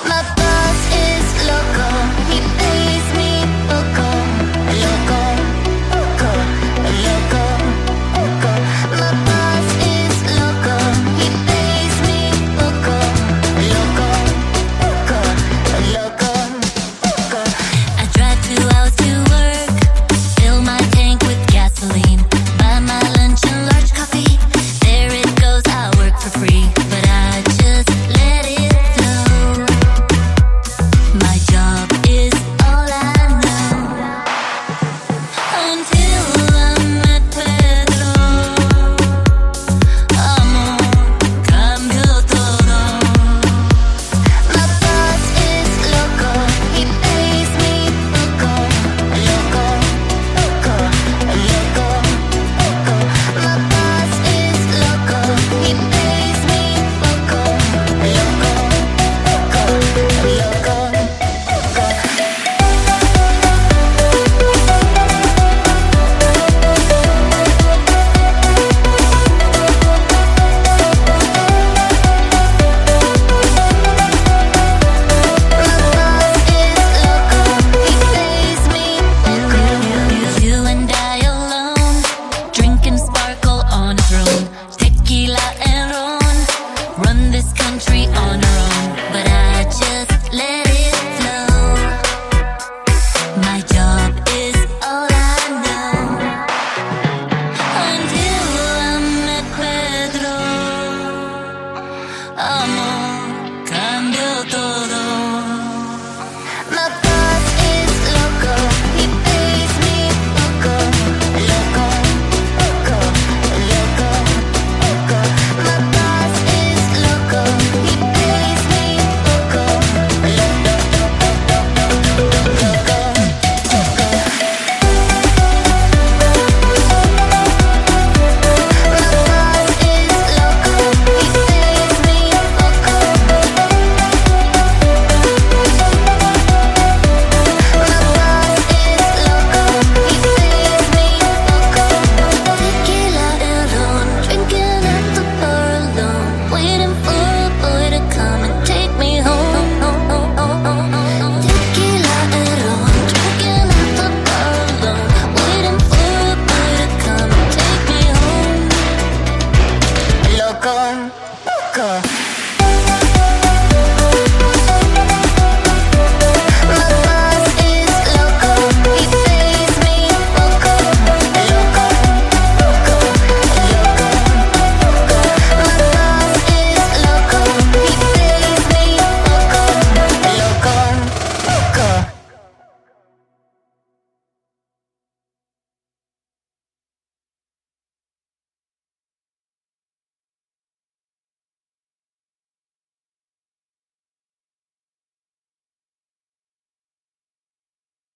My boss is loco, he pays me poco, loco, poco, loco, poco. My boss is loco, he pays me poco, loco, poco, loco, poco. I drive 2 hours to work, fill my tank with gasoline, buy my lunch and large coffee. There it goes, I work for free, but I just let it flow. My job is all I know. Until I'm at Pedro, amor, cambio todo. My boss is loco, he pays me poco, loco, poco, loco, poco. My boss is loco, he pays me poco, loco, poco, loco, poco. You and I alone, drinking sparkle on a throne, tequila and ron, run this country on our own. But